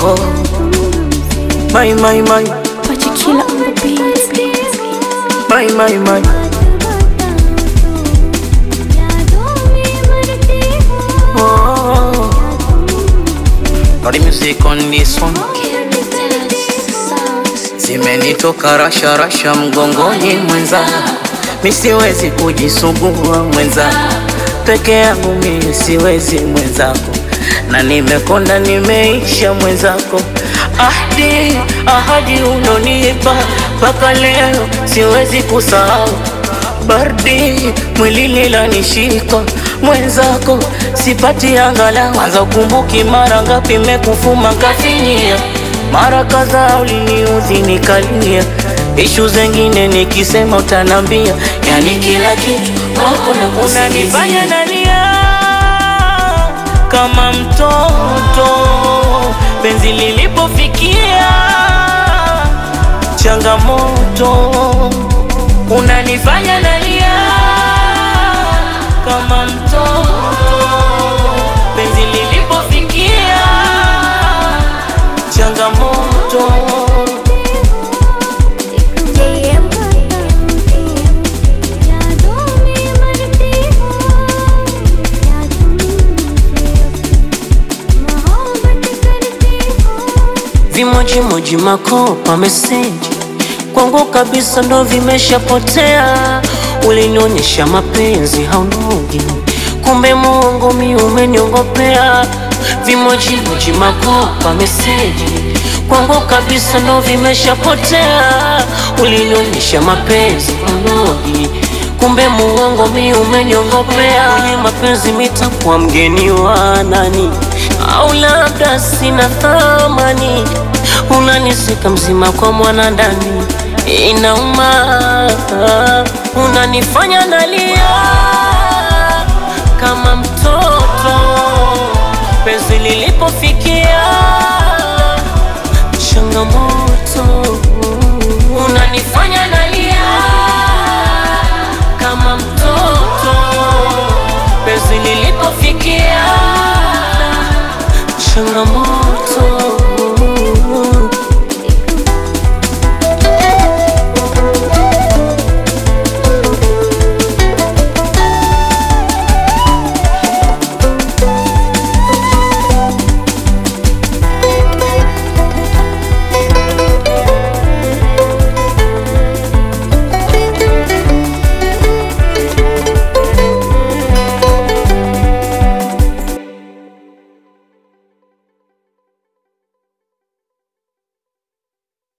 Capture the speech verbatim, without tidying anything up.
oh. My, my, my Pachikila on the beat. My, my, my oh. Got the music on this one. Zimenitoka rasha rasha mgongoni mwenza, mi siwezi kujisugua mwenza, peke yangu mi siwezi mwenzako, na nimekonda nimeisha mwenzako. Ahadi, ahadi unonipa paka leo siwezi kusahau, baridi mwilini lanishika mwenzako, sipati angala. Kwanza ukumbuki mara ngapi mekufuma kafinyia, mara kadhaa uliniudhi nikalia, ishu zengine nikisema utanambia, yani kila kitu wako na kusikia. Unanifanya nalia kama mtoto, penzi lilipofikia changamoto. Unanifanya nalia kama mtoto, penzi lilipofikia changamoto. Vimoji moji makopa message kwangu kabisa ndo vimeshapotea. Ulinionyesha mapenzi haunogi, kumbe muongo mi umeniongopea. Vimoji moji makopa message kwangu kabisa ndo vimeshapotea. Ulinionyesha mapenzi haunogi, kumbe muongo mi umeniongopea. Kwenye mapenzi mitakuwa mgeni wa nani, au labda sina thamani. Unanisika mzima kwa mwana ndani, inauma. Unanifanya nalia